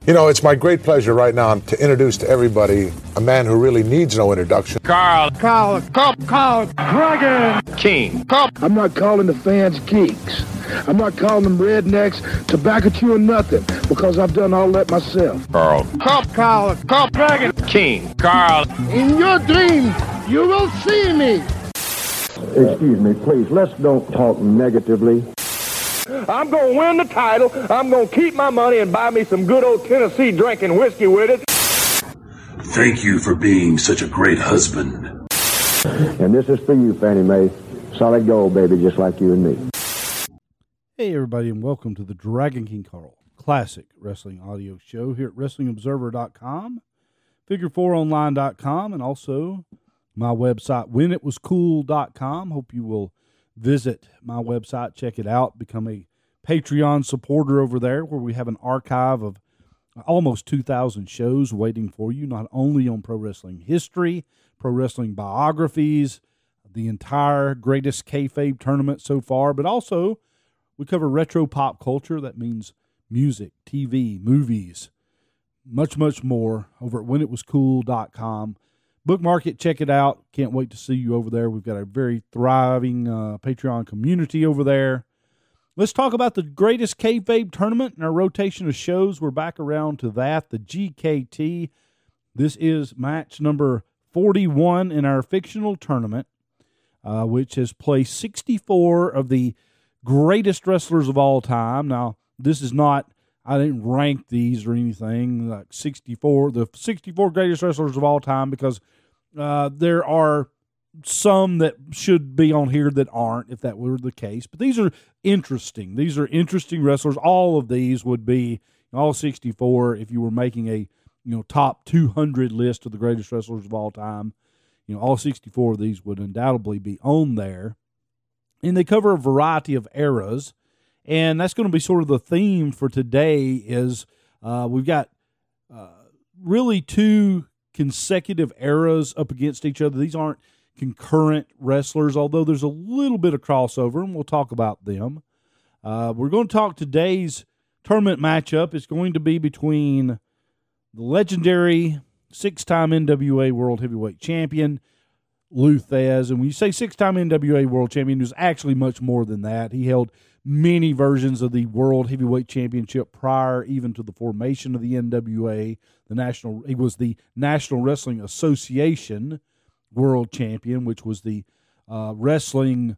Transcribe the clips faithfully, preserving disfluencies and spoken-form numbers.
You know, it's my great pleasure right now to introduce to everybody a man who really needs no introduction. Carl. Carl. Carl. Carl. Dragon. King. Carl. I'm not calling the fans geeks. I'm not calling them rednecks, tobacco chew or nothing, because I've done all that myself. Carl. Carl. Carl. Carl. Dragon. King. Carl. In your dreams, you will see me. Excuse me, please, let's don't talk negatively. I'm going to win the title, I'm going to keep my money and buy me some good old Tennessee drinking whiskey with it. Thank you for being such a great husband. And this is for you, Fannie Mae. Solid gold, baby, just like you and me. Hey, everybody, and welcome to the Dragon King Carl Classic Wrestling Audio Show here at Wrestling Observer dot com, Figure four Online dot com, and also my website, When It Was Cool dot com. Hope you will visit my website, check it out, become a Patreon supporter over there, where we have an archive of almost two thousand shows waiting for you, not only on pro wrestling history, pro wrestling biographies, the entire greatest kayfabe tournament so far, but also we cover retro pop culture. That means music, T V, movies, much, much more over at When It Was Cool dot com. Bookmark it, check it out. Can't wait to see you over there. We've got a very thriving uh, Patreon community over there. Let's talk about the greatest kayfabe tournament in our rotation of shows. We're back around to that, the G K T. This is match number forty-one in our fictional tournament, uh, which has placed sixty-four of the greatest wrestlers of all time. Now, this is not, I didn't rank these or anything, like sixty-four, the sixty-four greatest wrestlers of all time, because uh, there are some that should be on here that aren't, if that were the case. But these are interesting. These are interesting wrestlers. All of these would be, all sixty-four, if you were making a you know top two hundred list of the greatest wrestlers of all time. You know, all sixty-four of these would undoubtedly be on there. And they cover a variety of eras. And that's going to be sort of the theme for today is uh, we've got uh, really two consecutive eras up against each other. These aren't concurrent wrestlers, although there's a little bit of crossover, and we'll talk about them. Uh, we're going to talk today's tournament matchup. It's going to be between the legendary six-time N W A World Heavyweight Champion, Lou Thesz. And when you say six-time N W A World Champion, it was actually much more than that. He held many versions of the World Heavyweight Championship prior even to the formation of the N W A. The national, he was the National Wrestling Association World Champion, which was the uh, wrestling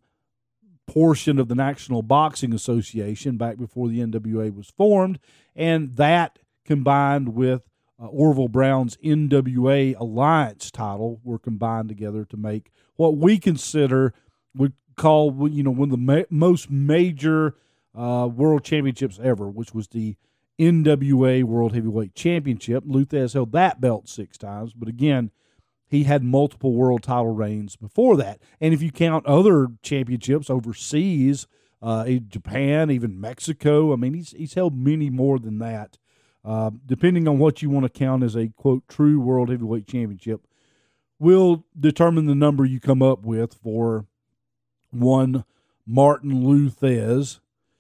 portion of the National Boxing Association back before the N W A was formed. And that combined with uh, Orville Brown's N W A Alliance title were combined together to make what we consider would call, you know, one of the ma- most major uh, world championships ever, which was the N W A World Heavyweight Championship. Lou Thesz held that belt six times, but again, he had multiple world title reigns before that. And if you count other championships overseas, uh, in Japan, even Mexico, I mean, he's he's held many more than that, uh, depending on what you want to count as a, quote, true World Heavyweight Championship, will determine the number you come up with for one Martin Lou Thesz.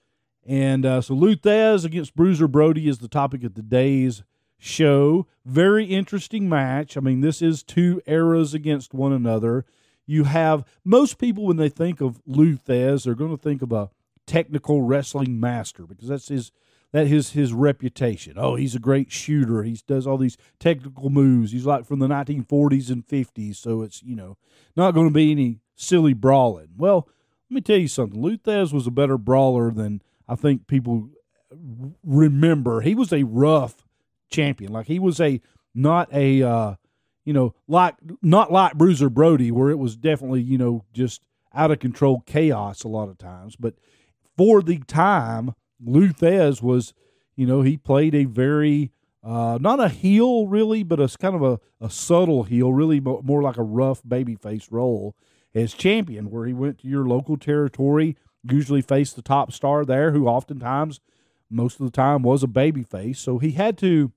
And uh, so Lou Thesz against Bruiser Brody is the topic of today's show. Very interesting match. I mean, this is two eras against one another. You have, most people when they think of Lou Thesz, they're going to think of a technical wrestling master, because that's his that is his reputation. Oh, he's a great shooter. He does all these technical moves. He's like from the nineteen forties and fifties, so it's, you know, not going to be any silly brawling. Well, let me tell you something. Lou Thesz was a better brawler than I think people remember. He was a rough champion. Like, he was a, not a, uh, you know, like, not like Bruiser Brody, where it was definitely, you know, just out of control chaos a lot of times. But for the time, Lou Thesz was, you know, he played a very, uh, not a heel really, but a kind of a, a subtle heel, really more like a rough babyface role as champion, where he went to your local territory, usually faced the top star there, who oftentimes, most of the time, was a babyface. So he had to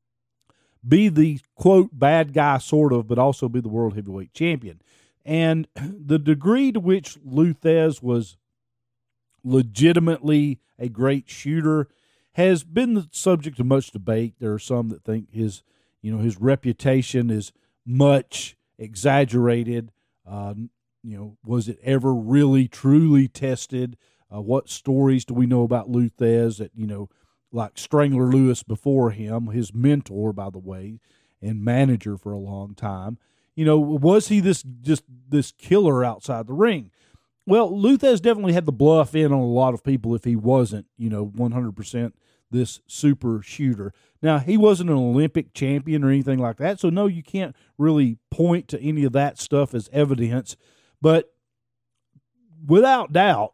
be the, quote, bad guy, sort of, but also be the world heavyweight champion. And the degree to which Lou Thesz was legitimately a great shooter has been the subject of much debate. There are some that think his, you know, his reputation is much exaggerated. Uh, you know, was it ever really truly tested? Uh, what stories do we know about Lou Thesz that, you know, like Strangler Lewis before him, his mentor, by the way, and manager for a long time? You know, was he this just this killer outside the ring? Well, Lou Thesz definitely had the bluff in on a lot of people if he wasn't, you know, one hundred percent this super shooter. Now, he wasn't an Olympic champion or anything like that, so no, you can't really point to any of that stuff as evidence. But without doubt,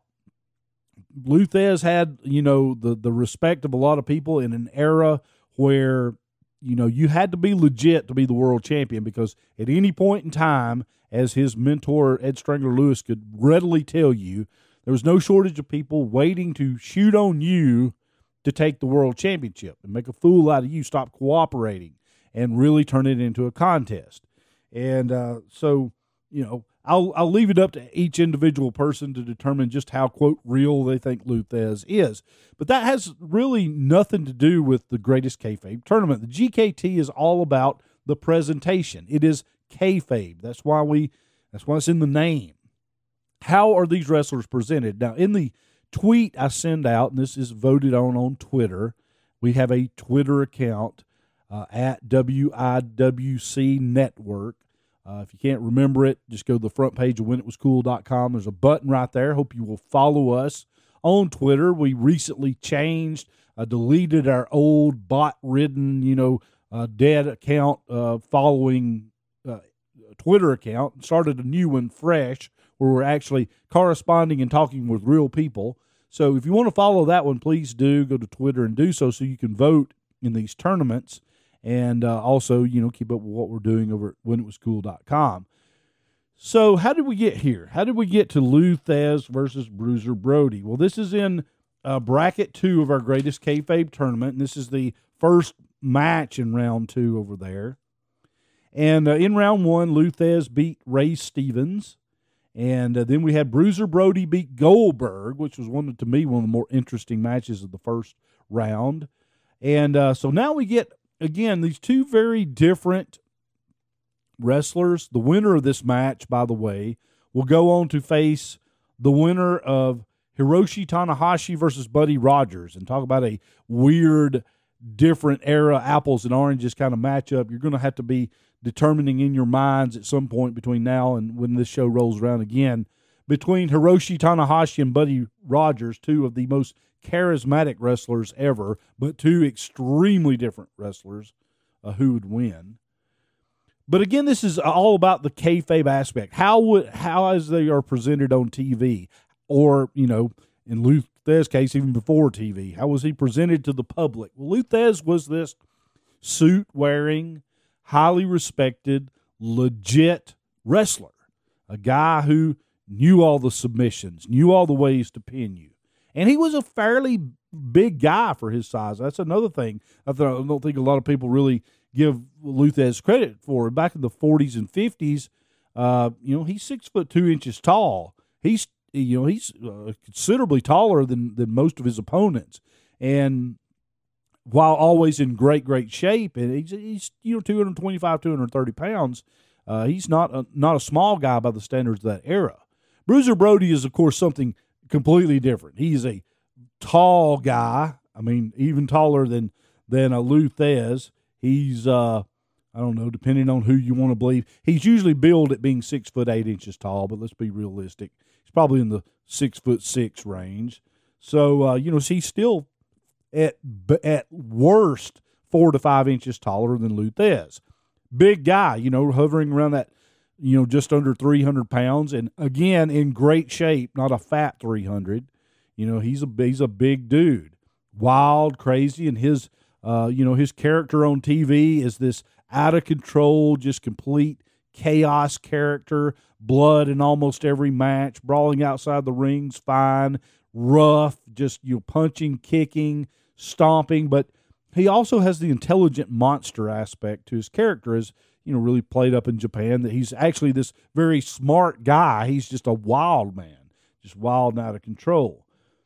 Lou Thesz had, you know, the, the respect of a lot of people in an era where, you know, you had to be legit to be the world champion, because at any point in time, as his mentor Ed Strangler Lewis could readily tell you, there was no shortage of people waiting to shoot on you to take the world championship and make a fool out of you, stop cooperating, and really turn it into a contest. And uh, so, you know, I'll I'll leave it up to each individual person to determine just how, quote, real they think Lou Thesz is. But that has really nothing to do with the Greatest Kayfabe Tournament. The G K T is all about the presentation. It is kayfabe. That's why we. That's why it's in the name. How are these wrestlers presented? Now, in the tweet I send out, and this is voted on on Twitter, we have a Twitter account uh, at W I W C Network. Uh, if you can't remember it, just go to the front page of when it was cool dot com. There's a button right there. Hope you will follow us on Twitter. We recently changed, uh, deleted our old bot-ridden, you know, uh, dead account uh, following uh, Twitter account, and started a new one fresh where we're actually corresponding and talking with real people. So if you want to follow that one, please do go to Twitter and do so so you can vote in these tournaments. And uh, also, you know, keep up with what we're doing over at when it was cool dot com. So how did we get here? How did we get to Lou Thesz versus Bruiser Brody? Well, this is in uh, bracket two of our Greatest Kayfabe Tournament, and this is the first match in round two over there. And uh, in round one, Lou Thesz beat Ray Stevens. And uh, then we had Bruiser Brody beat Goldberg, which was one, to me, one of the more interesting matches of the first round. And uh, so now we get, again, these two very different wrestlers. The winner of this match, by the way, will go on to face the winner of Hiroshi Tanahashi versus Buddy Rogers. And talk about a weird, different era, apples and oranges kind of matchup. You're going to have to be determining in your minds at some point between now and when this show rolls around again, between Hiroshi Tanahashi and Buddy Rogers, two of the most charismatic wrestlers ever, but two extremely different wrestlers, uh, who would win. But again, this is all about the kayfabe aspect. How would how as they are presented on T V, or, you know, in Lou Thesz's case, even before T V, how was he presented to the public? Well, Lou Thesz was this suit-wearing, highly respected, legit wrestler, a guy who knew all the submissions, knew all the ways to pin you. And he was a fairly big guy for his size. That's another thing I don't think a lot of people really give Lou Thesz credit for. Back in the forties and fifties, uh, you know, he's six foot two inches tall. He's, you know, he's uh, considerably taller than than most of his opponents, and while always in great, great shape, and he's, he's you know two twenty-five, two thirty pounds. Uh, he's not a, not a small guy by the standards of that era. Bruiser Brody is, of course, something completely different. He's a tall guy. I mean, even taller than than a Lou Thesz. He's uh, I don't know, depending on who you want to believe. He's usually billed at being six foot eight inches tall, but let's be realistic. He's probably in the six foot six range. So uh, you know, he's still at at worst four to five inches taller than Lou Thesz. Big guy, you know, hovering around that, you know, just under three hundred pounds, and again in great shape, not a fat three hundred. You know, he's a he's a big dude, wild, crazy, and his uh, you know, his character on T V is this out of control, just complete chaos character. Blood in almost every match, brawling outside the rings, fine, rough, just, you know, punching, kicking, stomping, but he also has the intelligent monster aspect to his character, as, you know, really played up in Japan, that he's actually this very smart guy. He's just a wild man, just wild and out of control.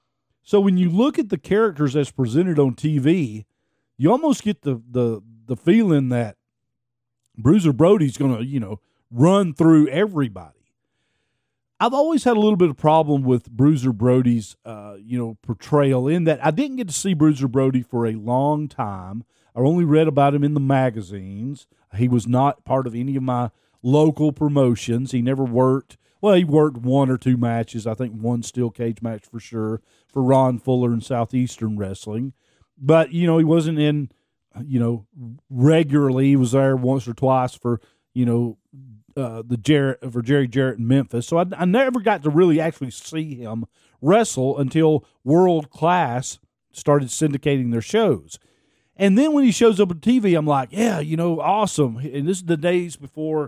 So when you look at the characters as presented on T V, you almost get the the the feeling that Bruiser Brody's going to, you know, run through everybody. I've always had a little bit of problem with Bruiser Brody's, uh, you know, portrayal in that I didn't get to see Bruiser Brody for a long time. I only read about him in the magazines. He was not part of any of my local promotions. He never worked. Well, he worked one or two matches. I think one steel cage match for sure for Ron Fuller in Southeastern Wrestling. But, you know, he wasn't in, you know, regularly. He was there once or twice for, you know, Uh, the Jarrett for Jerry Jarrett in Memphis. So I, I never got to really actually see him wrestle until World Class started syndicating their shows. And then when he shows up on T V, I'm like, yeah, you know, awesome. And this is the days before,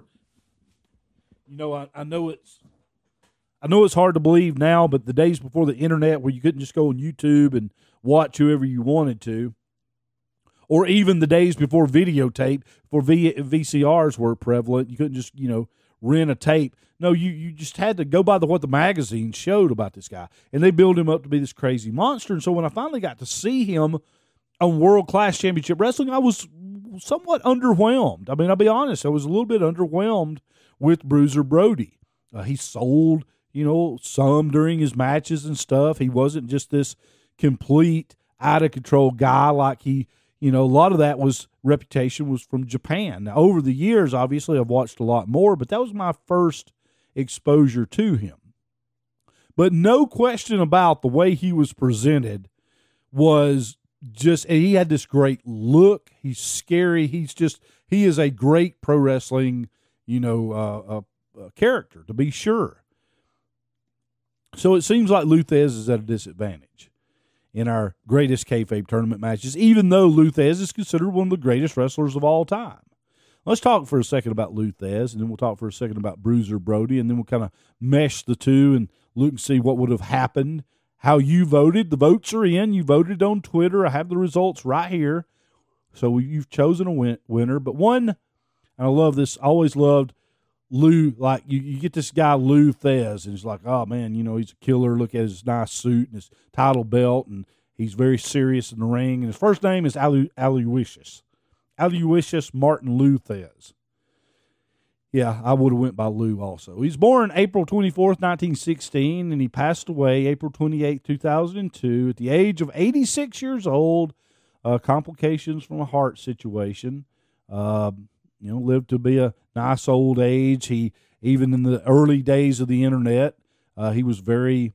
you know, I, I know it's I know it's hard to believe now, but the days before the internet where you couldn't just go on YouTube and watch whoever you wanted to. Or even the days before videotape, before v- VCRs were prevalent. You couldn't just, you know, rent a tape. No, you, you just had to go by the what the magazine showed about this guy. And they built him up to be this crazy monster. And so when I finally got to see him on World Class Championship Wrestling, I was somewhat underwhelmed. I mean, I'll be honest, I was a little bit underwhelmed with Bruiser Brody. Uh, he sold, you know, some during his matches and stuff. He wasn't just this complete, out-of-control guy like he... You know, a lot of that was reputation was from Japan. Now, over the years, obviously, I've watched a lot more, but that was my first exposure to him. But no question about the way he was presented was just, and he had this great look. He's scary. He's just, he is a great pro wrestling, you know, uh, uh, uh, character, to be sure. So it seems like Lou Thesz is at a disadvantage in our greatest kayfabe tournament matches, even though Lou Thesz is considered one of the greatest wrestlers of all time. Let's talk for a second about Lou Thesz, and then we'll talk for a second about Bruiser Brody, and then we'll kind of mesh the two and look and see what would have happened, how you voted. The votes are in. You voted on Twitter. I have the results right here. So you've chosen a win- winner. But one, and I love this, I always loved Lou, like you, you get this guy Lou Thesz, and he's like, oh man, you know, he's a killer. Look at his nice suit and his title belt, and he's very serious in the ring. And his first name is Alu- Aloysius. Aloysius Martin Lou Thesz. Yeah, I would have went by Lou also. He was born April twenty-fourth, nineteen sixteen, and he passed away April twenty-eighth, two thousand two at the age of eighty-six years old. Uh, complications from a heart situation. Uh, you know, lived to be a nice old age. He, even in the early days of the internet, uh, he was very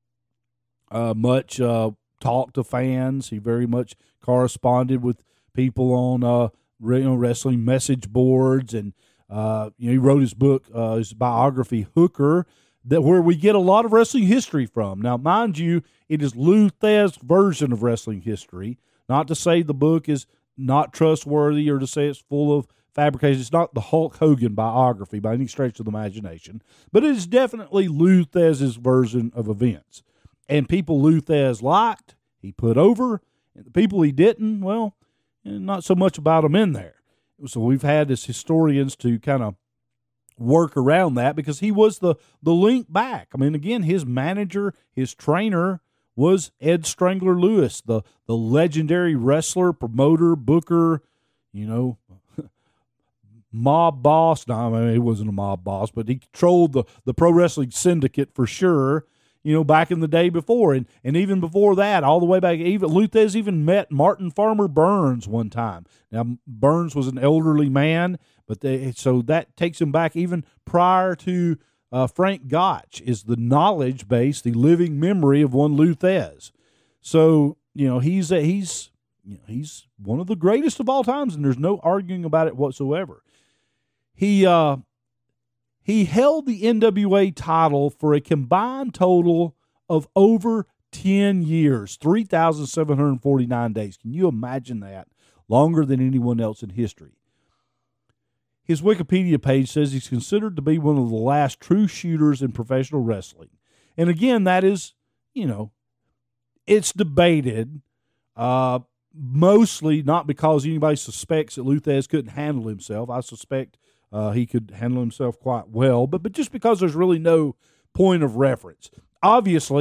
uh, much uh, talked to fans. He very much corresponded with people on uh, you know, wrestling message boards, and uh, you know, he wrote his book, uh, his biography, Hooker, that where we get a lot of wrestling history from. Now, mind you, it is Lou Thesz's version of wrestling history. Not to say the book is not trustworthy or to say it's full of fabrication. It's not the Hulk Hogan biography by any stretch of the imagination, but it is definitely Lou Thesz's version of events. And people Lou Thesz liked, he put over, and the people he didn't, well, not so much about them in there. So we've had as historians to kind of work around that because he was the, the link back. I mean, again, his manager, his trainer was Ed Strangler Lewis, the, the legendary wrestler, promoter, booker, you know, mob boss. No, I mean, he wasn't a mob boss, but he controlled the, the pro wrestling syndicate for sure, you know, back in the day before. And, and even before that, all the way back, even Lou Thesz even met Martin Farmer Burns one time. Now, Burns was an elderly man, but they, so that takes him back even prior to uh, Frank Gotch is the knowledge base, the living memory of one Lou Thesz. So, you know, he's a, he's, you know, he's one of the greatest of all times, and there's no arguing about it whatsoever. He uh, he held the N W A title for a combined total of over ten years, three thousand seven hundred forty-nine days. Can you imagine that? Longer than anyone else in history. His Wikipedia page says he's considered to be one of the last true shooters in professional wrestling. And again, that is, you know, it's debated, uh, mostly not because anybody suspects that Lou Thesz couldn't handle himself. I suspect Uh, he could handle himself quite well, but but just because there's really no point of reference. Obviously,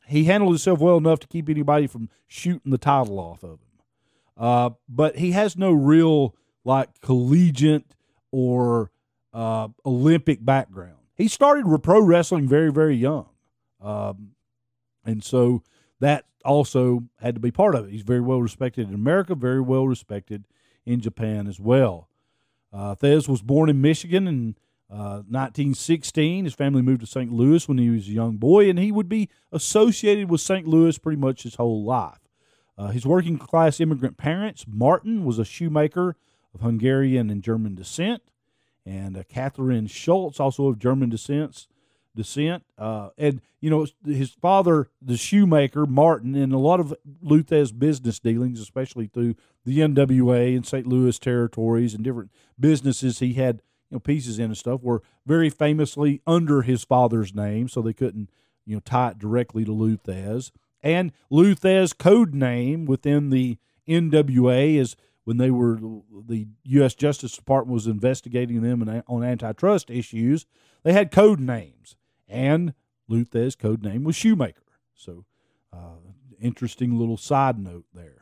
he handled himself well enough to keep anybody from shooting the title off of him. Uh, but he has no real like collegiate or uh, Olympic background. He started pro wrestling very, very young. Um, and so that also had to be part of it. He's very well respected in America, very well respected in Japan as well. Uh, Thesz was born in Michigan in uh, nineteen sixteen. His family moved to Saint Louis when he was a young boy, and he would be associated with Saint Louis pretty much his whole life. Uh, his working-class immigrant parents, Martin was a shoemaker of Hungarian and German descent, and uh, Catherine Schultz, also of German descent. descent. Uh, and, you know, his father, the shoemaker, Martin, and a lot of Lou Thesz business dealings, especially through the N W A and Saint Louis territories and different businesses he had, you know, pieces in and stuff, were very famously under his father's name, so they couldn't, you know, tie it directly to Lou Thesz. And Lou Thesz's code name within the N W A is when they were, the U S Justice Department was investigating them on antitrust issues, they had code names. And Lou Thesz's code name was Shoemaker. So, uh, interesting little side note there.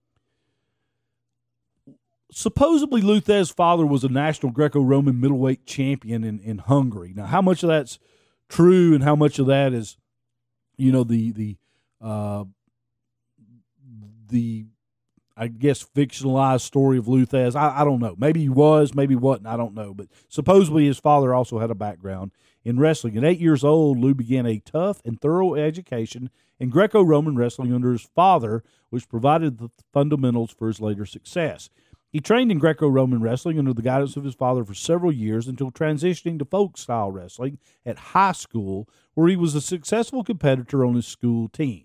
Supposedly, Lou Thesz's father was a national Greco-Roman middleweight champion in, in Hungary. Now, how much of that's true and how much of that is, you know, the the uh, the I guess fictionalized story of Lou Thesz, I, I don't know. Maybe he was, maybe wasn't. I don't know. But supposedly, his father also had a background in wrestling. At eight years old, Lou began a tough and thorough education in Greco-Roman wrestling under his father, which provided the fundamentals for his later success. He trained in Greco-Roman wrestling under the guidance of his father for several years until transitioning to folk-style wrestling at high school, where he was a successful competitor on his school team.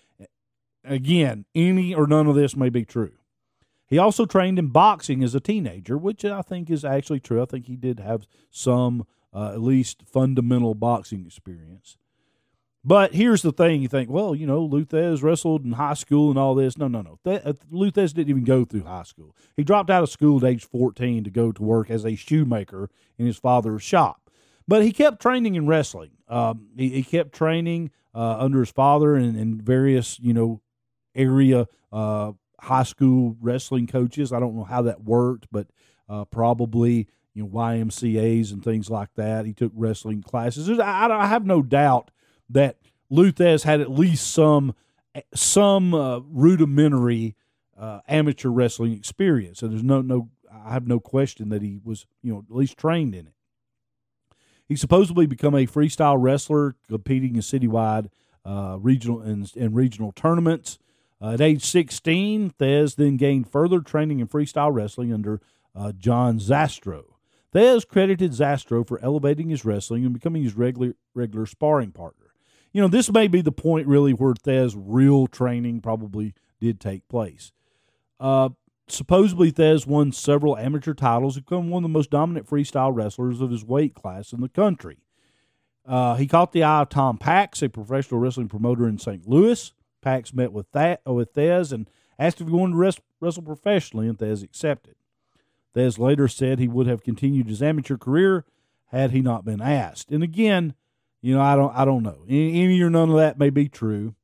Again, any or none of this may be true. He also trained in boxing as a teenager, which I think is actually true. I think he did have some Uh, at least fundamental boxing experience. But here's the thing. You think, well, you know, Lou Thesz wrestled in high school and all this. No, no, no. Th- uh, Lou Thesz didn't even go through high school. He dropped out of school at age fourteen to go to work as a shoemaker in his father's shop. But he kept training in wrestling. Um, he, he kept training uh, under his father and, and various, you know, area uh, high school wrestling coaches. I don't know how that worked, but uh, probably – you know, Y M C As and things like that. He took wrestling classes. I, I have no doubt that Lou Thesz had at least some some uh, rudimentary uh, amateur wrestling experience, and there's no no. I have no question that he was, you know, at least trained in it. He supposedly became a freestyle wrestler, competing in citywide, uh, regional and, and regional tournaments. Uh, at age sixteen, Thesz then gained further training in freestyle wrestling under uh, John Zastro. Thesz credited Zastro for elevating his wrestling and becoming his regular regular sparring partner. You know, this may be the point really where Thesz's real training probably did take place. Uh, supposedly, Thesz won several amateur titles and became one of the most dominant freestyle wrestlers of his weight class in the country. Uh, he caught the eye of Tom Pax, a professional wrestling promoter in Saint Louis. Pax met with, that, with Thesz and asked if he wanted to wrestle, wrestle professionally, and Thesz accepted. Thesz later said he would have continued his amateur career had he not been asked. And again, you know, I don't, I don't know. Any, any or none of that may be true.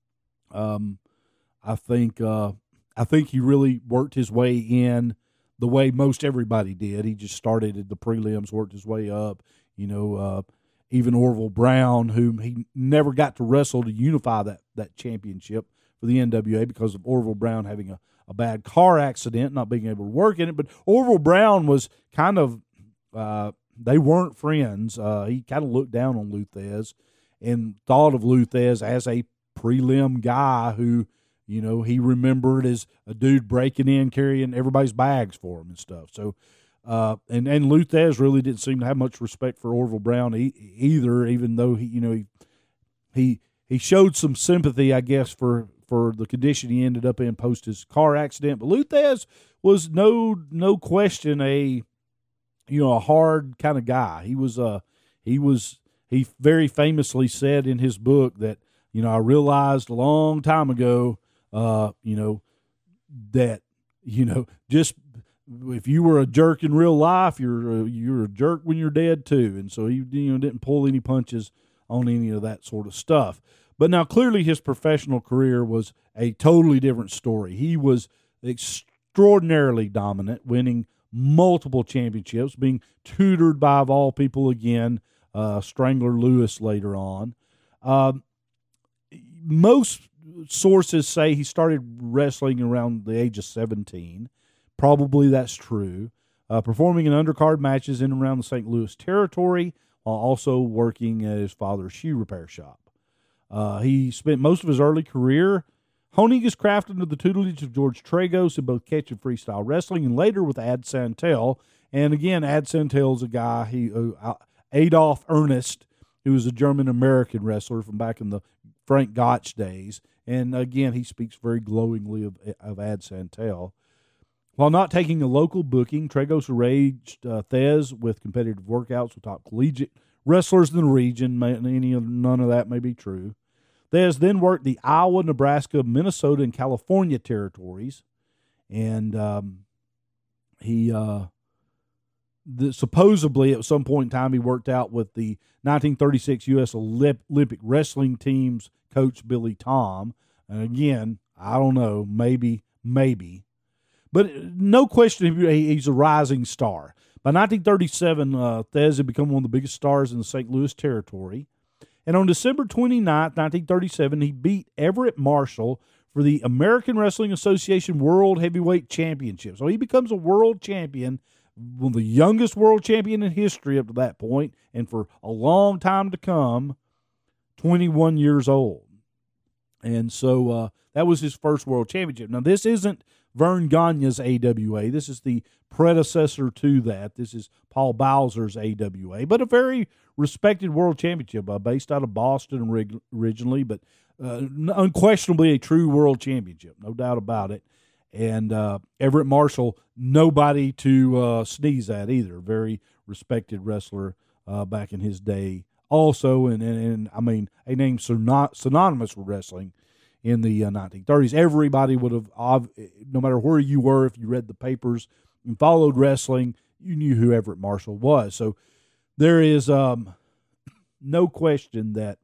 Um, I think, uh, I think he really worked his way in the way most everybody did. He just started at the prelims, worked his way up. You know, uh, even Orville Brown, whom he never got to wrestle to unify that that championship for the N W A because of Orville Brown having a. a bad car accident, not being able to work in it. But Orville Brown was kind of, uh, they weren't friends. Uh, he kind of looked down on Lou Thesz and thought of Lou Thesz as a prelim guy who, you know, he remembered as a dude breaking in, carrying everybody's bags for him and stuff. So, uh, and, and Lou Thesz really didn't seem to have much respect for Orville Brown e- either, even though he, you know, he, he, he showed some sympathy, I guess, for, for the condition he ended up in post his car accident. But Lou Thesz was no no question a you know a hard kind of guy. He was uh he was he very famously said in his book that, you know, I realized a long time ago uh you know that you know just if you were a jerk in real life, you're a, you're a jerk when you're dead too. And so he, you know, didn't pull any punches on any of that sort of stuff. But now clearly his professional career was a totally different story. He was extraordinarily dominant, winning multiple championships, being tutored by, of all people again, uh, Strangler Lewis later on. Um, most sources say he started wrestling around the age of seventeen. Probably that's true. Uh, performing in undercard matches in and around the Saint Louis territory while also working at his father's shoe repair shop. Uh, he spent most of his early career honing his craft under the tutelage of George Tragos in both catch and freestyle wrestling, and later with Ad Santel. And again, Ad Santel is a guy, he uh, Adolf Ernst, who was a German-American wrestler from back in the Frank Gotch days. And again, he speaks very glowingly of, of Ad Santel. While not taking a local booking, Tragos arranged uh, Thez with competitive workouts with top collegiate wrestlers in the region. May, any of, none of that may be true. Thez then worked the Iowa, Nebraska, Minnesota, and California territories. And um, he uh, the, supposedly at some point in time he worked out with the nineteen thirty-six U S Olympic wrestling team's coach, Billy Tom. And again, I don't know, maybe, maybe. But no question he's a rising star. By nineteen thirty-seven, uh, Thez had become one of the biggest stars in the Saint Louis territory. And on December twenty-ninth, nineteen thirty-seven, he beat Everett Marshall for the American Wrestling Association World Heavyweight Championship. So he becomes a world champion, one of the youngest world champion in history up to that point, and for a long time to come, twenty-one years old. And so uh, that was his first world championship. Now, this isn't Vern Gagne's A W A. This is the predecessor to that. This is Paul Bowser's A W A, but a very respected world championship uh, based out of Boston rig- originally, but uh, unquestionably a true world championship, no doubt about it. And uh, Everett Marshall, nobody to uh, sneeze at either. Very respected wrestler uh, back in his day also, and, and, and I mean, a name synonymous with wrestling in the uh, nineteen thirties. Everybody would have, no matter where you were, if you read the papers and followed wrestling, you knew who Everett Marshall was. So there is um, no question that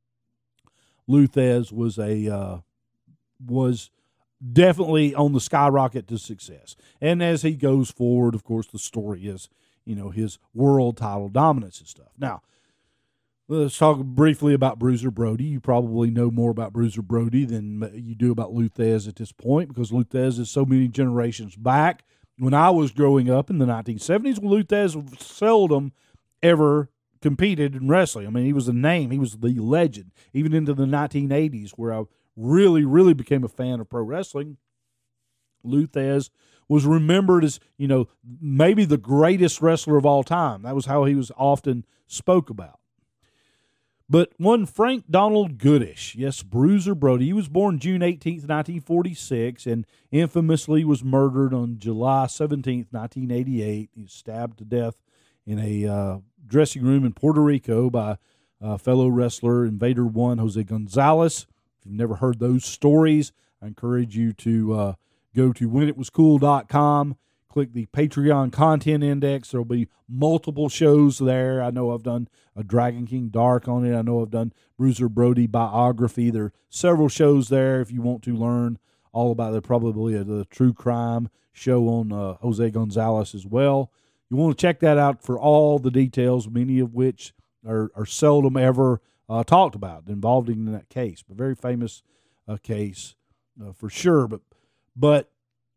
Lou Thez was a uh, was definitely on the skyrocket to success. And as he goes forward, of course, the story is, you know, his world title dominance and stuff. Now, let's talk briefly about Bruiser Brody. You probably know more about Bruiser Brody than you do about Lou Thez at this point, because Lou Thez is so many generations back. When I was growing up in the nineteen seventies, Lou Thez seldom ever competed in wrestling. I mean, he was a name. He was the legend. Even into the nineteen eighties, where I really, really became a fan of pro wrestling, Lou Thez was remembered as, you know, maybe the greatest wrestler of all time. That was how he was often spoke about. But one Frank Donald Goodish, yes, Bruiser Brody, he was born June eighteenth, nineteen forty-six, and infamously was murdered on July seventeenth, nineteen eighty-eight. He was stabbed to death in a uh, dressing room in Puerto Rico by uh, fellow wrestler Invader One, Jose Gonzalez. If you've never heard those stories, I encourage you to uh, go to when it was cool dot com. Click the Patreon content index. There will be multiple shows there. I know I've done a Dragon King Dark on it. I know I've done Bruiser Brody biography. There are several shows there if you want to learn all about it. Probably a, a true crime show on uh, Jose Gonzalez as well. You want to check that out for all the details, many of which are, are seldom ever uh, talked about, involved in that case. But very famous uh, case uh, for sure. But, but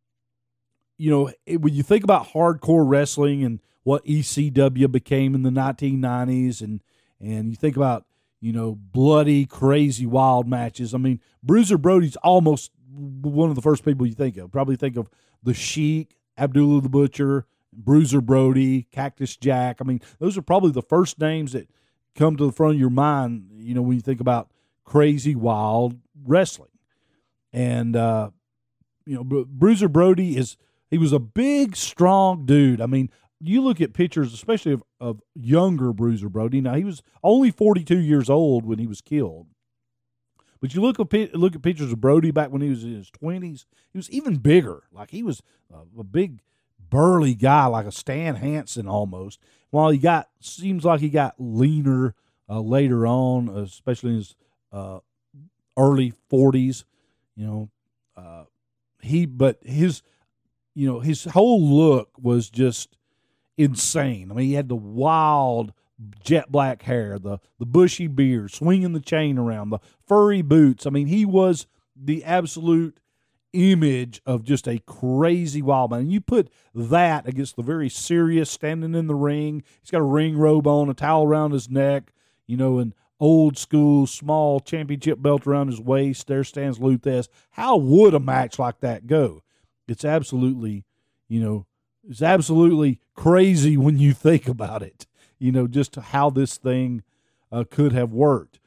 you know, it, when you think about hardcore wrestling and what E C W became in the nineteen nineties, and and you think about, you know, bloody, crazy, wild matches, I mean, Bruiser Brody's almost one of the first people you think of. Probably think of The Sheik, Abdullah the Butcher, Bruiser Brody, Cactus Jack. I mean, those are probably the first names that come to the front of your mind, you know, when you think about crazy, wild wrestling. And, uh, you know, Bruiser Brody is... He was a big, strong dude. I mean, you look at pictures, especially of, of younger Bruiser Brody. Now, he was only forty-two years old when he was killed. But you look at, look at pictures of Brody back when he was in his twenties, he was even bigger. Like, he was a, a big, burly guy, like a Stan Hansen almost. While he got, seems like he got leaner uh, later on, especially in his uh, early forties. You know, uh, he but his you know his whole look was just insane. I mean, he had the wild jet black hair, the the bushy beard, swinging the chain around, the furry boots. I mean, he was the absolute image of just a crazy wild man. And you put that against the very serious standing in the ring. He's got a ring robe on, a towel around his neck, you know, an old school small championship belt around his waist. There stands Lou Thesz. How would a match like that go? It's absolutely, you know, it's absolutely crazy when you think about it, you know, just how this thing uh, could have worked.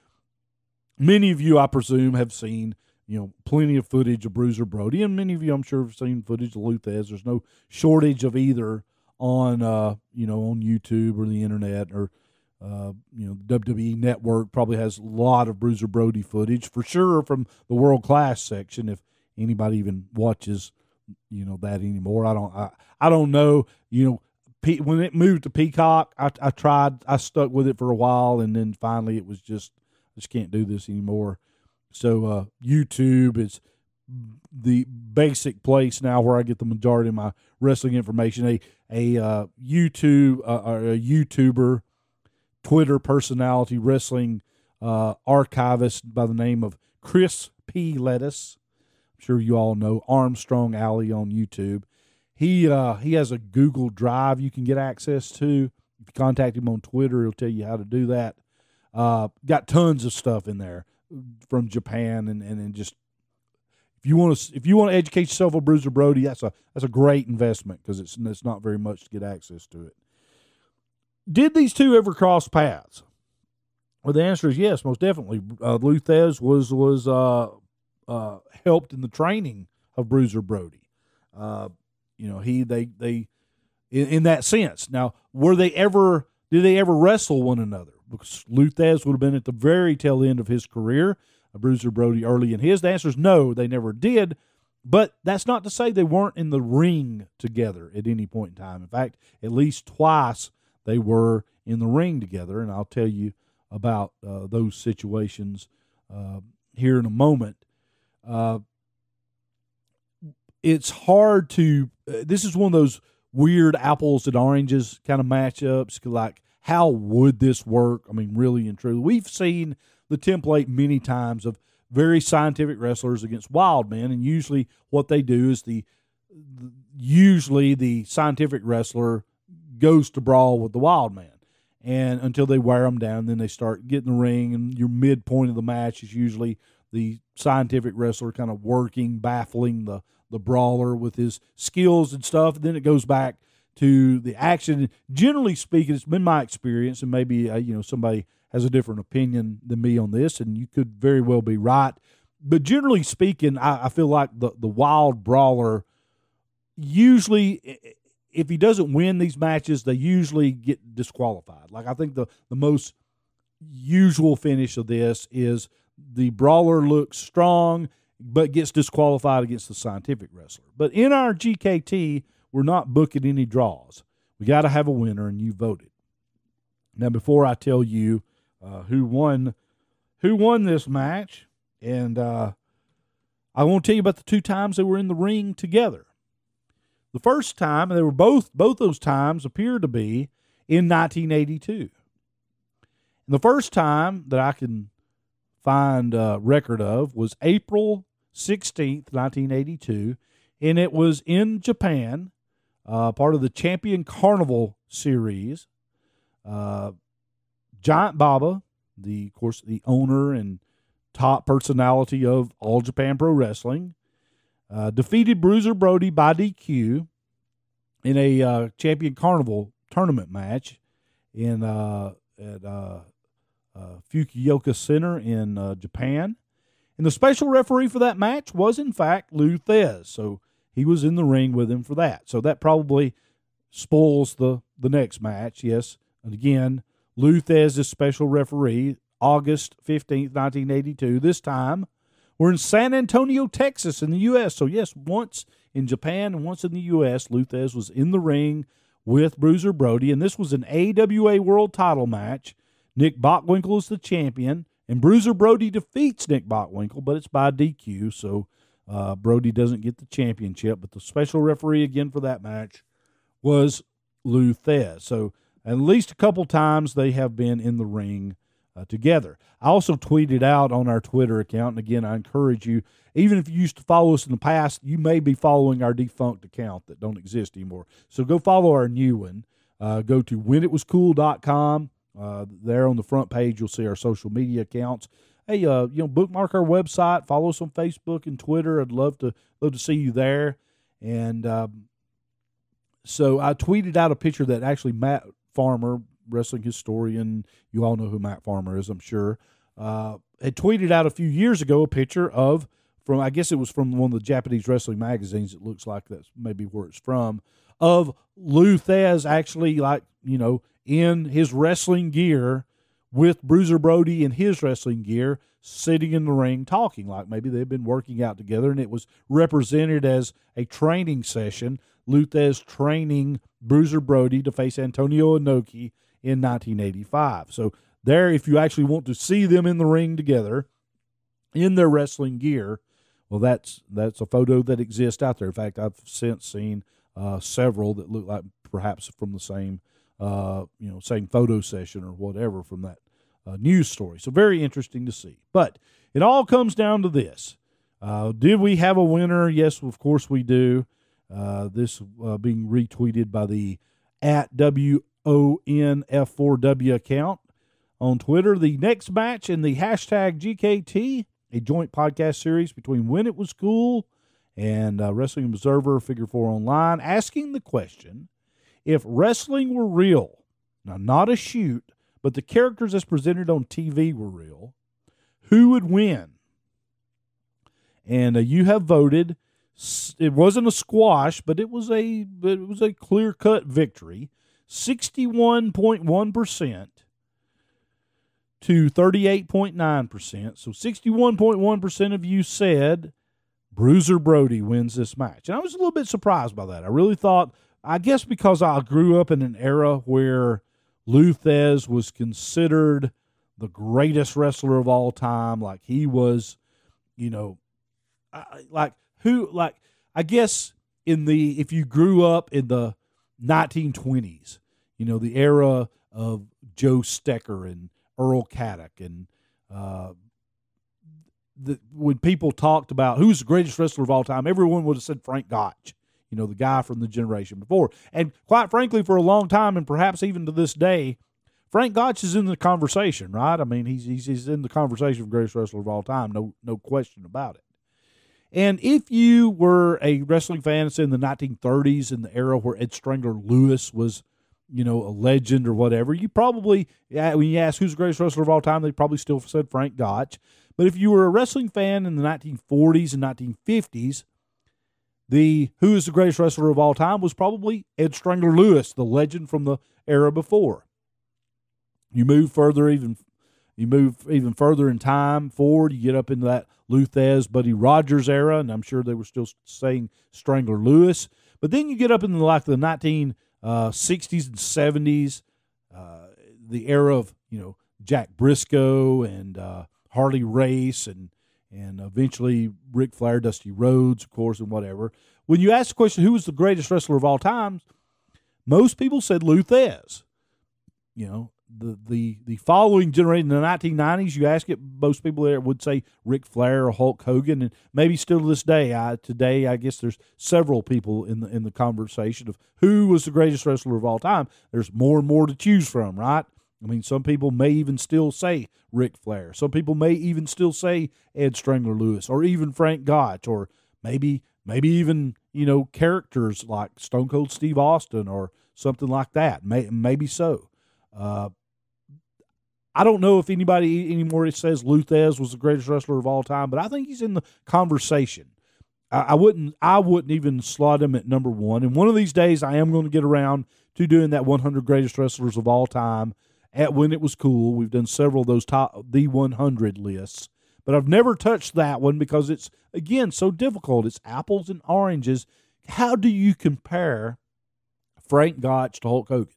Many of you, I presume, have seen, you know, plenty of footage of Bruiser Brody, and many of you, I'm sure, have seen footage of Lou Thesz. There's no shortage of either on, uh, you know, on YouTube or the internet, or, uh, you know, the W W E Network probably has a lot of Bruiser Brody footage, for sure, from the World Class section, if anybody even watches, you know, that anymore. I don't, I, I don't know, you know, P, when it moved to Peacock, I, I tried, I stuck with it for a while, and then finally it was just, I just can't do this anymore. So uh, YouTube is the basic place now where I get the majority of my wrestling information. A a uh, YouTube uh, a YouTuber, Twitter personality, wrestling uh, archivist by the name of Chris P. Lettuce. I'm sure you all know Armstrong Alley on YouTube. He uh, he has a Google Drive you can get access to. If you contact him on Twitter, he'll tell you how to do that. Uh, got tons of stuff in there from Japan, and, and, and just if you want to if you want to educate yourself on Bruiser Brody, that's a that's a great investment, because it's it's not very much to get access to it. Did these two ever cross paths? Well, the answer is yes, most definitely. Uh, Lou Thesz was was uh, uh, helped in the training of Bruiser Brody. Uh, you know, he they they in, in that sense. Now, were they ever did they ever wrestle one another? Because Lou Thesz would have been at the very tail end of his career, Bruiser Brody early in his. The answer is no, they never did. But that's not to say they weren't in the ring together at any point in time. In fact, at least twice they were in the ring together, and I'll tell you about uh, those situations uh, here in a moment. Uh, it's hard to uh, – this is one of those weird apples and oranges kind of matchups, like, how would this work? I mean, really and truly. We've seen the template many times of very scientific wrestlers against wild men, and usually what they do is the usually the scientific wrestler goes to brawl with the wild man, and until they wear them down, then they start getting the ring, and your midpoint of the match is usually the scientific wrestler kind of working, baffling the, the brawler with his skills and stuff, and then it goes back to the action. Generally speaking, it's been my experience, and maybe uh, you know somebody has a different opinion than me on this, and you could very well be right. But generally speaking, I, I feel like the the wild brawler usually, if he doesn't win these matches, they usually get disqualified. Like, I think the the most usual finish of this is the brawler looks strong but gets disqualified against the scientific wrestler. But in our G K T, we're not booking any draws. We got to have a winner, and you voted. Now, before I tell you uh, who won, who won this match, and uh, I want to tell you about the two times they were in the ring together. The first time, and they were both both those times appear to be in nineteen eighty-two. And the first time that I can find a record of was April sixteenth, nineteen eighty-two, and it was in Japan. Uh, part of the Champion Carnival series. Uh, Giant Baba, the of course the owner and top personality of All Japan Pro Wrestling, uh, defeated Bruiser Brody by D Q in a uh, Champion Carnival tournament match in uh, at uh, uh, Fukuoka Center in uh, Japan. And the special referee for that match was, in fact, Lou Thesz. So he was in the ring with him for that. So that probably spoils the, the next match, yes. And again, Lou Thesz is special referee, August fifteenth, nineteen eighty-two. This time, we're in San Antonio, Texas, in the U S So, yes, once in Japan and once in the U S, Lou Thesz was in the ring with Bruiser Brody, and this was an A W A World title match. Nick Bockwinkel is the champion, And Bruiser Brody defeats Nick Bockwinkel, but it's by D Q, so uh, Brody doesn't get the championship. But the special referee again for that match was Lou Thesz. So at least a couple times they have been in the ring uh, together. I also tweeted out on our Twitter account, and again, I encourage you, even if you used to follow us in the past, you may be following our defunct account that don't exist anymore. So go follow our new one. Uh, go to when it was cool dot com. Uh, there on the front page, you'll see our social media accounts. Hey, uh, you know, bookmark our website, follow us on Facebook and Twitter. I'd love to love to see you there. And um, so I tweeted out a picture that actually Matt Farmer, wrestling historian, you all know who Matt Farmer is, I'm sure, uh, had tweeted out a few years ago a picture of, from I guess it was from one of the Japanese wrestling magazines, it looks like that's maybe where it's from, of Lou Thesz actually, like, you know, in his wrestling gear with Bruiser Brody in his wrestling gear, sitting in the ring talking, like maybe they've been working out together, and it was represented as a training session, Lou Thesz training Bruiser Brody to face Antonio Inoki in nineteen eighty-five. So there, if you actually want to see them in the ring together in their wrestling gear, well, that's that's a photo that exists out there. In fact, I've since seen uh, several that look like perhaps from the same Uh, you know, same photo session or whatever from that uh, news story. So very interesting to see. But it all comes down to this. Uh, did we have a winner? Yes, of course we do. Uh, this uh, being retweeted by the at W O N F four W account on Twitter. The next match in the hashtag G K T, a joint podcast series between When It Was Cool and uh, Wrestling Observer Figure Four Online, asking the question, if wrestling were real, now not a shoot, but the characters as presented on T V were real, who would win? And uh, you have voted. It wasn't a squash, but it was a it was a clear-cut victory, sixty-one point one percent to thirty-eight point nine percent. So sixty-one point one percent of you said Bruiser Brody wins this match. And I was a little bit surprised by that. I really thought, I guess because I grew up in an era where Lou Thesz was considered the greatest wrestler of all time. Like he was, you know, like who, like, I guess in the, if you grew up in the nineteen twenties, you know, the era of Joe Stecker and Earl Caddock and, uh, the, when people talked about who's the greatest wrestler of all time, everyone would have said Frank Gotch. You know, the guy from the generation before. And quite frankly, for a long time, and perhaps even to this day, Frank Gotch is in the conversation, right? I mean, he's he's, he's in the conversation of greatest wrestler of all time, no no question about it. And if you were a wrestling fan in the nineteen thirties, in the era where Ed Strangler Lewis was, you know, a legend or whatever, you probably, when you ask who's the greatest wrestler of all time, they probably still said Frank Gotch. But if you were a wrestling fan in the nineteen forties and nineteen fifties, the who is the greatest wrestler of all time was probably Ed Strangler Lewis, the legend from the era before. You move further, even you move even further in time forward. You get up into that Lou Thesz, Buddy Rogers era, and I'm sure they were still saying Strangler Lewis. But then you get up into like the nineteen sixties and seventies, uh, the era of you know Jack Briscoe and uh, Harley Race and. And eventually Ric Flair, Dusty Rhodes, of course, and whatever. When you ask the question, who was the greatest wrestler of all time, most people said Lou Thesz. You know, the the the following generation in the nineteen nineties, you ask it, most people there would say Ric Flair or Hulk Hogan, and maybe still to this day. I, today, I guess there's several people in the in the conversation of who was the greatest wrestler of all time. There's more and more to choose from, right? I mean, some people may even still say Ric Flair. Some people may even still say Ed Strangler Lewis, or even Frank Gotch, or maybe maybe even, you know, characters like Stone Cold Steve Austin or something like that. May, maybe so. Uh, I don't know if anybody anymore says Lou Thesz was the greatest wrestler of all time, but I think he's in the conversation. I, I wouldn't I wouldn't even slot him at number one. And one of these days, I am going to get around to doing that one hundred greatest wrestlers of all time. At When It Was Cool, we've done several of those top the one hundred lists, but I've never touched that one because it's, again, so difficult. It's apples and oranges. How do you compare Frank Gotch to Hulk Hogan?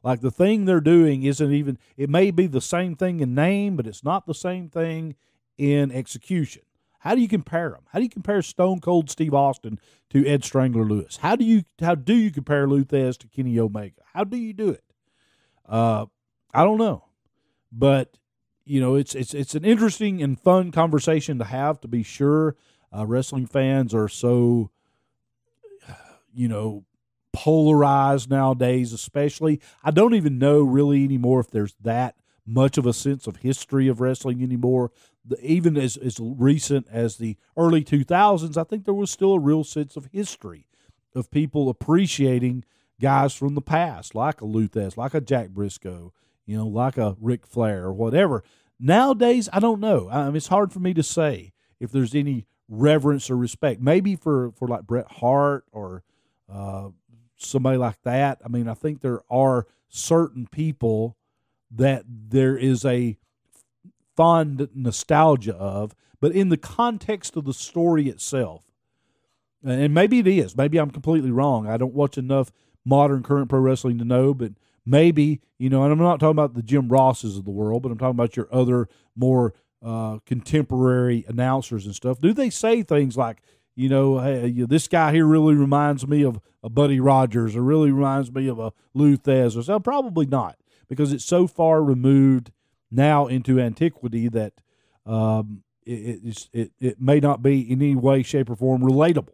Like the thing they're doing isn't even, it may be the same thing in name, but it's not the same thing in execution. How do you compare them? How do you compare Stone Cold Steve Austin to Ed Strangler Lewis? How do you how do you compare Lou Thesz to Kenny Omega? How do you do it? Uh, I don't know, but you know it's it's it's an interesting and fun conversation to have. To be sure, uh, wrestling fans are so you know polarized nowadays. Especially, I don't even know really anymore if there's that much of a sense of history of wrestling anymore. The, even as, as recent as the early two thousands, I think there was still a real sense of history of people appreciating guys from the past, like a Lou Thesz, like a Jack Briscoe, you know, like a Ric Flair or whatever. Nowadays, I don't know. I mean, it's hard for me to say if there's any reverence or respect. Maybe for, for like Bret Hart or uh, somebody like that. I mean, I think there are certain people that there is a fond nostalgia of, but in the context of the story itself, and maybe it is, maybe I'm completely wrong. I don't watch enough modern current pro wrestling to know, but maybe, you know, and I'm not talking about the Jim Rosses of the world, but I'm talking about your other more uh, contemporary announcers and stuff. Do they say things like, you know, hey, you know, this guy here really reminds me of a Buddy Rogers or really reminds me of a Lou Thesz or something? Probably not, because it's so far removed now into antiquity that um, it, it, it, it may not be in any way, shape, or form relatable.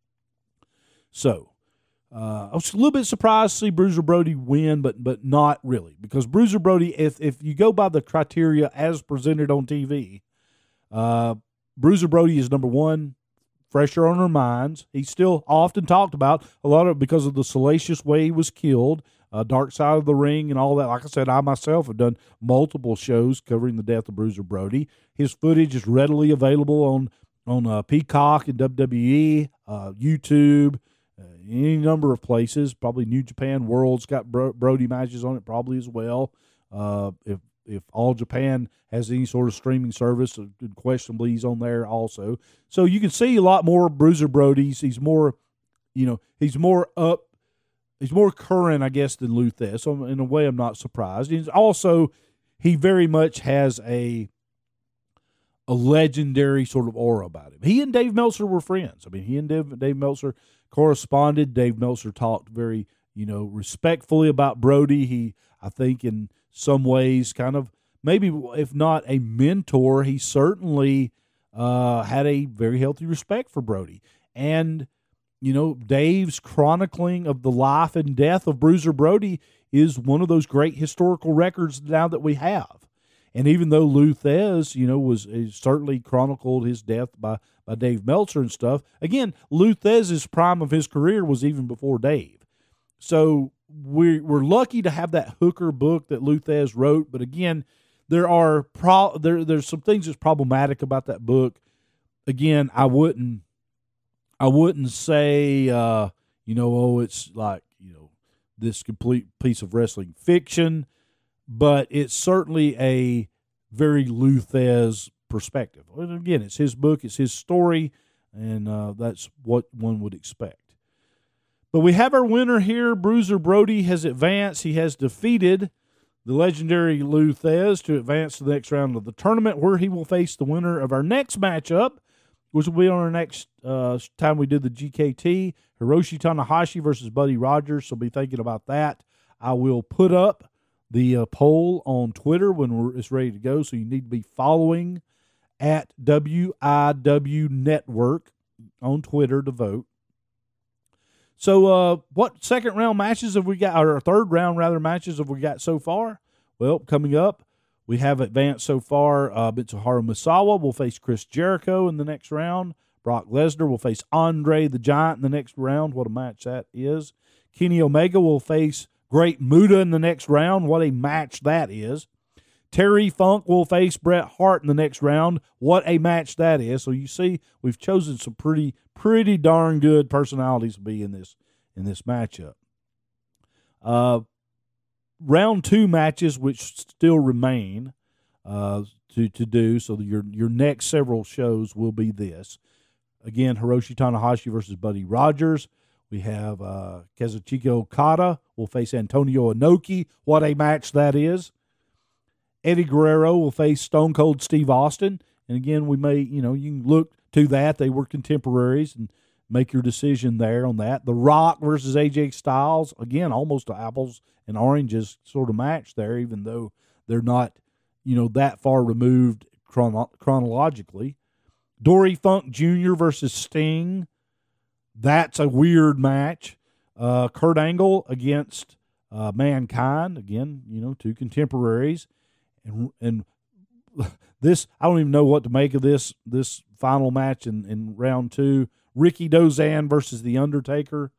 So uh, I was a little bit surprised to see Bruiser Brody win, but but not really, because Bruiser Brody, if if you go by the criteria as presented on T V, uh, Bruiser Brody is number one, fresher on our minds. He's still often talked about, a lot of because of the salacious way he was killed. Uh, Dark Side of the Ring and all that. Like I said, I myself have done multiple shows covering the death of Bruiser Brody. His footage is readily available on on uh, Peacock and W W E, uh, YouTube, uh, any number of places. Probably New Japan World's got Bro- Brody matches on it probably as well. Uh, if if All Japan has any sort of streaming service, questionably he's on there also. So you can see a lot more Bruiser Brody's. He's more, you know, he's more up. He's more current, I guess, than Lou Thesz. So in a way, I'm not surprised. He's also, he very much has a a legendary sort of aura about him. He and Dave Meltzer were friends. I mean, he and Dave, Dave Meltzer corresponded. Dave Meltzer talked very, you know, respectfully about Brody. He, I think, in some ways, kind of maybe if not a mentor, he certainly uh, had a very healthy respect for Brody. And you know, Dave's chronicling of the life and death of Bruiser Brody is one of those great historical records now that we have. And even though Lou Thesz, you know, was certainly chronicled his death by, by Dave Meltzer and stuff, again, Lou Thesz's prime of his career was even before Dave. So we're, we're lucky to have that Hooker book that Lou Thesz wrote. But again, there are pro, there there's some things that's problematic about that book. Again, I wouldn't. I wouldn't say, uh, you know, oh, it's like, you know, this complete piece of wrestling fiction, but it's certainly a very Lou Thesz perspective. And again, it's his book, it's his story, and uh, that's what one would expect. But we have our winner here. Bruiser Brody has advanced. He has defeated the legendary Lou Thesz to advance to the next round of the tournament, where he will face the winner of our next matchup, which will be on our next uh, time we did the G K T, Hiroshi Tanahashi versus Buddy Rogers. So be thinking about that. I will put up the uh, poll on Twitter when we're, it's ready to go, so you need to be following at W I W Network on Twitter to vote. So uh, what second round matches have we got, or third round rather matches have we got so far? Well, coming up, we have advanced so far. Uh, Mitsuharu Misawa will face Chris Jericho in the next round. Brock Lesnar will face Andre the Giant in the next round. What a match that is. Kenny Omega will face Great Muta in the next round. What a match that is. Terry Funk will face Bret Hart in the next round. What a match that is. So you see, we've chosen some pretty, pretty darn good personalities to be in this in this matchup. Uh, round two matches, which still remain uh, to to do. So your your next several shows will be this. Again, Hiroshi Tanahashi versus Buddy Rogers. We have uh, Kazuchika Okada will face Antonio Inoki. What a match that is. Eddie Guerrero will face Stone Cold Steve Austin. And again, we may, you know, you can look to that. They were contemporaries and make your decision there on that. The Rock versus A J Styles. Again, almost apples and oranges sort of match there, even though they're not, you know, that far removed chrono- chronologically. Dory Funk Junior versus Sting. That's a weird match. Uh, Kurt Angle against uh, Mankind. Again, you know, two contemporaries. And and this, I don't even know what to make of this this final match in, in round two. Ricky Dozan versus The Undertaker.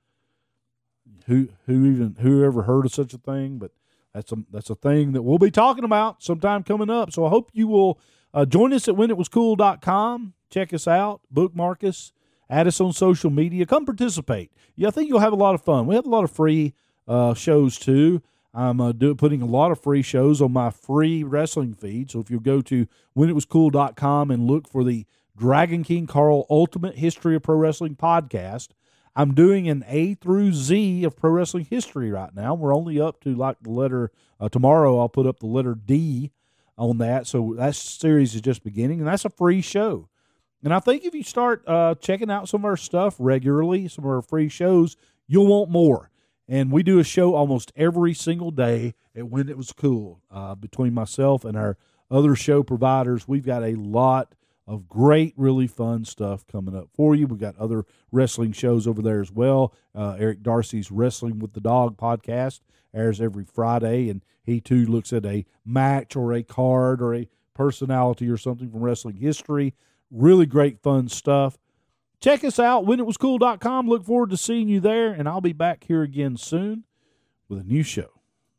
Who who even who ever heard of such a thing? But that's a that's a thing that we'll be talking about sometime coming up. So I hope you will uh, join us at when it was cool dot com. Check us out, bookmark us, add us on social media. Come participate. Yeah, I think you'll have a lot of fun. We have a lot of free uh, shows too. I'm uh, do, putting a lot of free shows on my free wrestling feed. So if you'll go to when it was cool dot com and look for the Dragon King Carl Ultimate History of Pro Wrestling podcast, I'm doing an A through Z of pro wrestling history right now. We're only up to like the letter, uh, tomorrow I'll put up the letter D on that. So that series is just beginning, and that's a free show. And I think if you start uh, checking out some of our stuff regularly, some of our free shows, you'll want more. And we do a show almost every single day at When It Was Cool. Uh, between myself and our other show providers, we've got a lot of great, really fun stuff coming up for you. We've got other wrestling shows over there as well. Uh, Eric Darcy's Wrestling with the Dog podcast airs every Friday, and he too looks at a match or a card or a personality or something from wrestling history. Really great, fun stuff. Check us out, when it was cool dot com. Look forward to seeing you there, and I'll be back here again soon with a new show.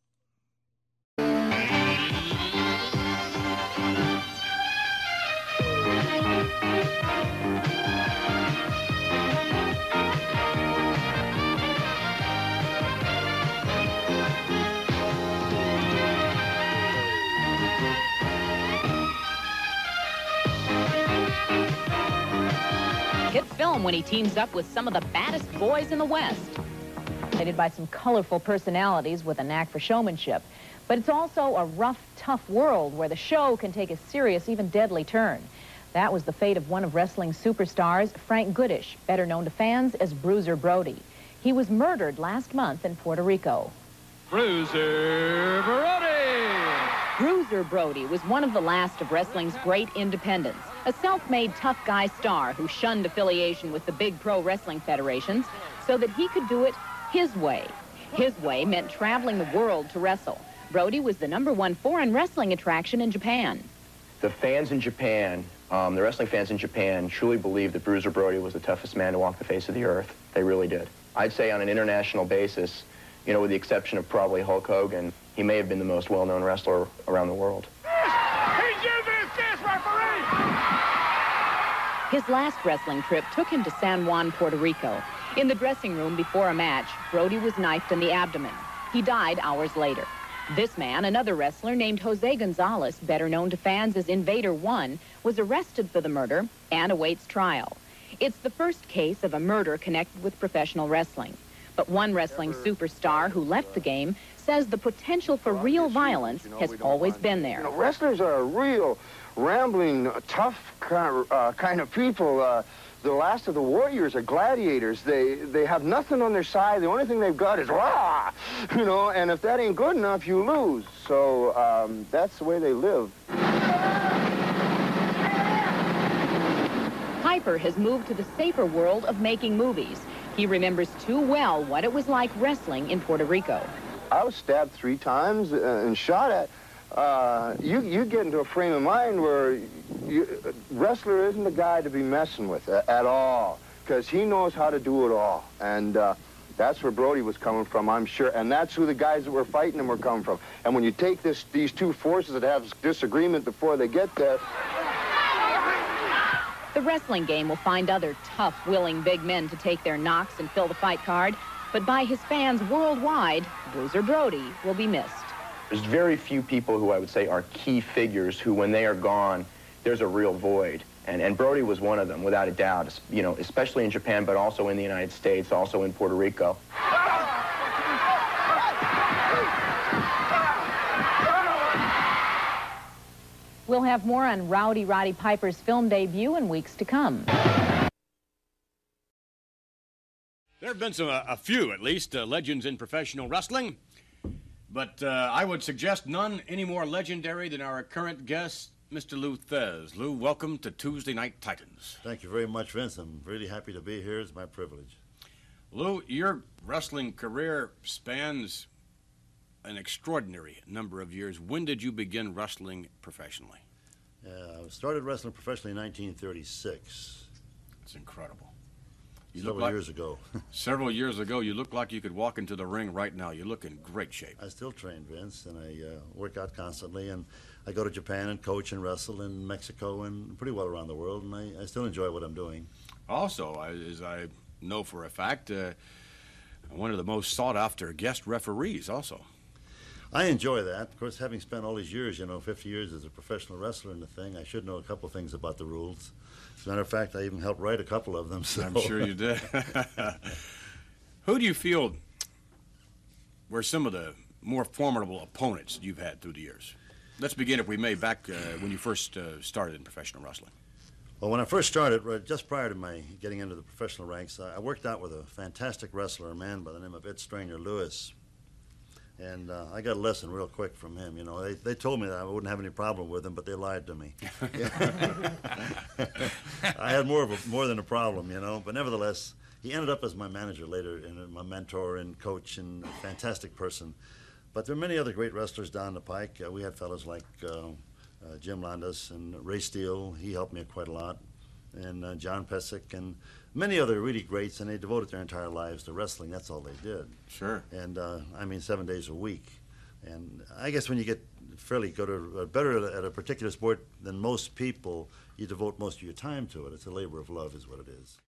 Hit film when he teams up with some of the baddest boys in the West. Played by some colorful personalities with a knack for showmanship. But it's also a rough, tough world where the show can take a serious, even deadly turn. That was the fate of one of wrestling's superstars, Frank Goodish, better known to fans as Bruiser Brody. He was murdered last month in Puerto Rico. Bruiser Brody! Bruiser Brody was one of the last of wrestling's great independents, a self-made tough guy star who shunned affiliation with the big pro wrestling federations so that he could do it his way. His way meant traveling the world to wrestle. Brody was the number one foreign wrestling attraction in Japan. The fans in Japan, um, the wrestling fans in Japan, truly believed that Bruiser Brody was the toughest man to walk the face of the earth. They really did. I'd say on an international basis, you know, with the exception of probably Hulk Hogan, he may have been the most well-known wrestler around the world. He's using his fist, referee! His last wrestling trip took him to San Juan, Puerto Rico. In the dressing room before a match, Brody was knifed in the abdomen. He died hours later. This man, another wrestler named Jose Gonzalez, better known to fans as Invader One, was arrested for the murder and awaits trial. It's the first case of a murder connected with professional wrestling. But one wrestling superstar who left the game says the potential for real violence has always been there. You know, wrestlers are real, rambling, tough kind of, uh, kind of people. Uh, the last of the warriors are gladiators. They they have nothing on their side. The only thing they've got is rah, you know. And if that ain't good enough, you lose. So um, that's the way they live. Piper has moved to the safer world of making movies. He remembers too well what it was like wrestling in Puerto Rico. I was stabbed three times and shot at. Uh, you, you get into a frame of mind where you, a wrestler isn't the guy to be messing with at, at all, because he knows how to do it all. And uh, that's where Brody was coming from, I'm sure. And that's who the guys that were fighting him were coming from. And when you take this, these two forces that have disagreement before they get there... The wrestling game will find other tough, willing big men to take their knocks and fill the fight card. But by his fans worldwide, Bruiser Brody will be missed. There's very few people who I would say are key figures who, when they are gone, there's a real void. And, and Brody was one of them, without a doubt, you know, especially in Japan, but also in the United States, also in Puerto Rico. We'll have more on Rowdy Roddy Piper's film debut in weeks to come. There have been some, uh, a few, at least, uh, legends in professional wrestling. But uh, I would suggest none any more legendary than our current guest, Mister Lou Thesz. Lou, welcome to Tuesday Night Titans. Thank you very much, Vince. I'm really happy to be here. It's my privilege. Lou, your wrestling career spans an extraordinary number of years. When did you begin wrestling professionally? Uh, I started wrestling professionally in nineteen thirty-six. It's incredible. You Several look like, years ago. Several years ago, you look like you could walk into the ring right now. You look in great shape. I still train, Vince, and I uh, work out constantly, and I go to Japan and coach and wrestle in Mexico and pretty well around the world, and I, I still enjoy what I'm doing. Also, I, as I know for a fact, uh, one of the most sought-after guest referees also. I enjoy that. Of course, having spent all these years, you know, fifty years as a professional wrestler in the thing, I should know a couple things about the rules. As a matter of fact, I even helped write a couple of them. So. I'm sure you did. Who do you feel were some of the more formidable opponents you've had through the years? Let's begin, if we may, back uh, when you first uh, started in professional wrestling. Well, when I first started, right, just prior to my getting into the professional ranks, I worked out with a fantastic wrestler, a man by the name of Ed Stranger Lewis. And uh, I got a lesson real quick from him. You know, they, they told me that I wouldn't have any problem with him, but they lied to me. I had more of a, more than a problem, you know. But nevertheless, he ended up as my manager later, and my mentor and coach, and a fantastic person. But there are many other great wrestlers down the pike. Uh, we had fellows like uh, uh, Jim Landis and Ray Steele. He helped me quite a lot. And uh, John Pesek and many other really greats, and they devoted their entire lives to wrestling. That's all they did. Sure. And uh, I mean, seven days a week. And I guess when you get fairly good or better at a particular sport than most people, you devote most of your time to it. It's a labor of love is what it is.